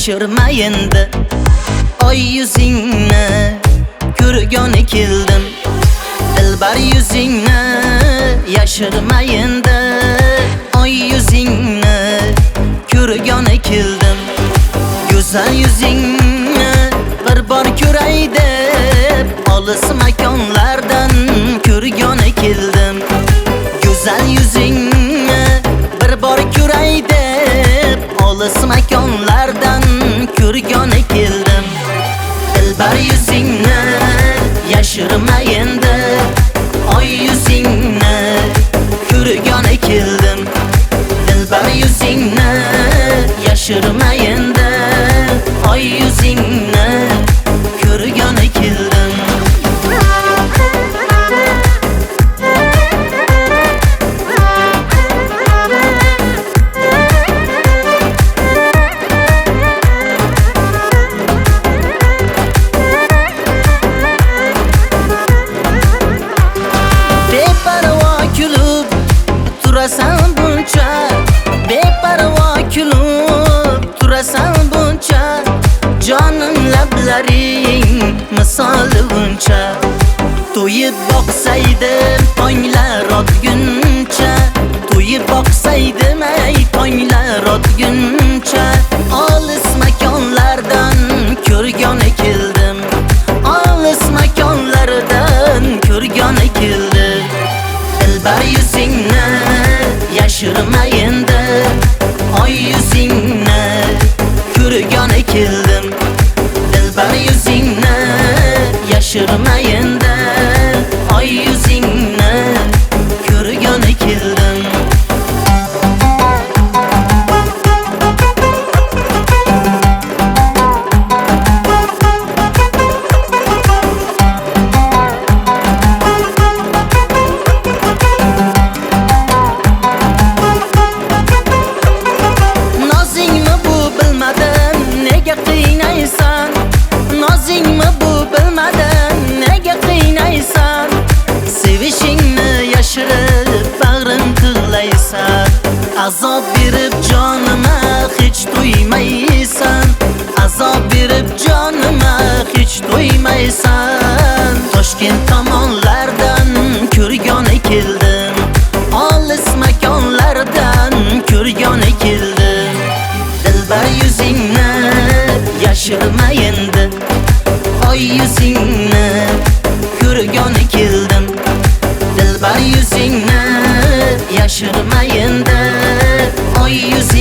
yashirma endi oy yuzingni ko'rgani keldim. Dilbar yuzingni yashirma endi oy yuzingni ko'rgani keldim. Go'zal yuzingni bir bor ko'ray deb olis makonlardan ko'rgani keldim. Go'zal yuzingni bir bor ko'ray deb olis makonlardan ko'rgani keldim. Dilbar yuzingni yashirma endi oy yuzingni ko'rgani keldim. Dilbar yuzingni yashirma endi oy yuzingni ko'rgani keldim. Turasan buncha, beparvo kulib turasan buncha, jonim lablaring misoli buncha. To'yib boqsaydim tonglar otguncha, to'yib boqsaydim ay tonglar otguncha. Olis makonlardan ko'rgani keldim, olis makonlardan ko'rgani keldim. Dilbar yuzingni yashirma endi oy yuzingni ko'rgani keldim. Dilbar yuzingni yashirma endi oy yuzingni ko'rgani keldim. Nozingmi bu bilmadim nega qiynaysan? Sevishingni yashirib bag'rim tig'laysan. Azob berib jonima hech to'ymaysan, azob berib jonima hech to'ymaysan. Toshkent tomonlardan ko'rgani keldim, olis makonlardan ko'rgani keldim. Dilbar yuzingni yashirma endi oy yuzingni ko'rgani keldim. Dilbar yuzingni yashirma endi oy yuzingni